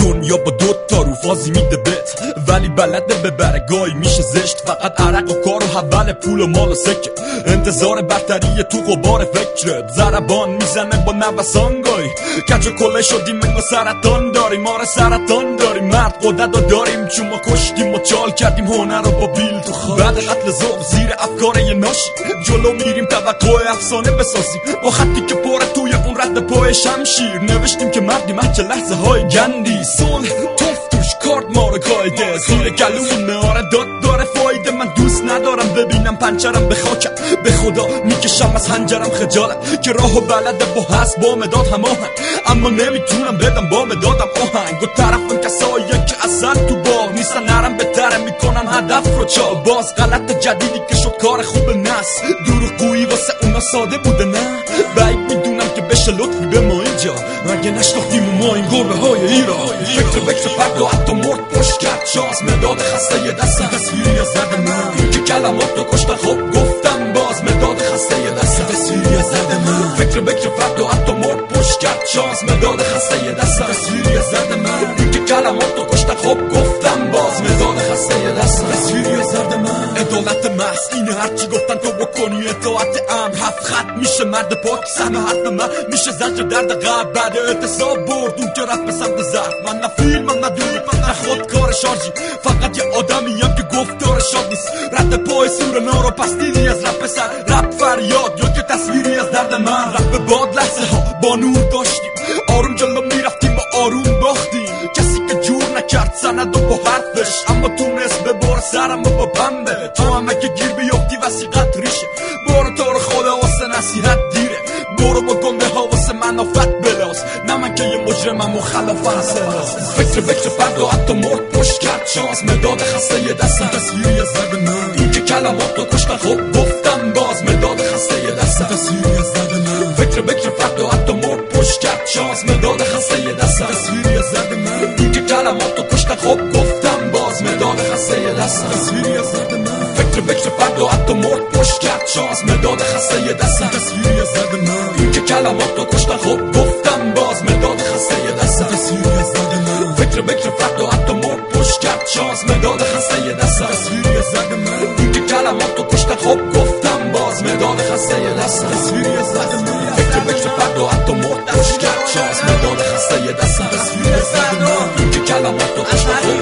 دنیا با دو تا رو فازی میده بهت، ولی بلده ببره گاهی میشه زشت. فقط عرق و کار و حول پول و مال و سکه، انتظار برتری تو غبار فکرت. ضربان میزنه با نوسان گاهی، کج و کله شدیم منگو سرطان داریم. آره سرطان داریم، مرد قدرت رو داریم چون ما کشتیم و چال کردیم هنر رو با بیل تو خواهد. بعد قتل ذوق زیر افکار یه ناشی جلو میریم توقع افسانه بسازیم، با خطی که پره توی اون رد پای شمشیر نوشتیم که مردیم هرچه لحظه های گندی. صلح توف توش کارت ما رو قایده، زیر گلومون مهاره داد داره فایده. من دوست ندارم ببینم پنچرم به خاکم، به خدا میکشم از هنجرم خجالت که راهو بلده با هست با مداد هماهنگ. اما نمیتونم بدم با مدادم آهنگ و طرفم کسایی که اصلا تو باغ نیستن، نرم بهتره میکنن هدف رو چال. باز غلط جدیدی که شد کار خوب نس، دروغگویی واسه اونا ساده بوده نه. بعید میدونم که بشه لطفی به ما اینجا، مگه نشناختیم ما این گربه های ایران. فکر فرد و حتی مرد پشت کرد شانس، مداد خسته یه دستم تصویری از درد من. این که کلمات رو کشتن خب گفتم باز، مداد خسته یه دستم تصویری از درد من. فکر فرد و حتی مرد پشت کرد شانس، مداد خسته یه دستم تصویری از درد من. این که کلمات رو کشتن خب گفتم باز، مداد خسته یه دستم تصویری از درد من. عدالت محض اینه هرچی گفتن تو بکنی، اطاعت امر هفت خط میشه مرد پاک. سهم حرف من میشه زجر درد قبل، بعد اعتصاب برد اون که رفت به سمت زرد. من نه فیلمم نه دروغ نه خودکار شارژی، فقط یه آدمیم که گفتار شاد نیست. رد پای سور نارو پس دیدی از رپ سر، رپ فریاد یا که تصویری از درد من. رپ باد لحظه ها با نور داشتیم، آروم جلو میرفتیم با آروم باختیم. کسی که جور نکرد سند و با حرفش، اما تونست بباره سرم و با پنبه. تو همه که گیر بیفتی وسیقت ریشه، برو تو رو خدا واسه نصیحت دیره. برو با گنده ها واسه منافت بلاس، نه من که یه مجرمم و خلاف اساس. فکر فرد و حتی مرد پشت کرد شانس، مداد خسته یه دستم تصویری از درد من. این که کلمات رو کشتن خب گفتم باز، مداد خسته یه دستم تصویری از درد من. فکر فرد و حتی مرد پشت کرد شانس، مداد خسته یه دستم تصویری از درد من. این که کلمات رو کشتن خب گفتم باز، مداد خسته یه دستم تصویری از درد من. فکر فرد و حتی مرد پشت کرد شانس، مداد خسته یه دستم تصویری از درد من. این که کلمات رو کشتن خب گفتم باز، مداد خسته یه دستم تصویری از درد من. فکر فرد و حتی مرد پشت کرد شانس، مداد خسته یه دستم تصویری از درد من. این که کلمات رو کشتن خب گفتم باز، مداد خسته یه دستم تصویری از درد من. فکر فرد و حتی مرد پشت کرد شانس، مداد خسته یه دستم تصویری از درد من. این که کلمات رو کشتن خب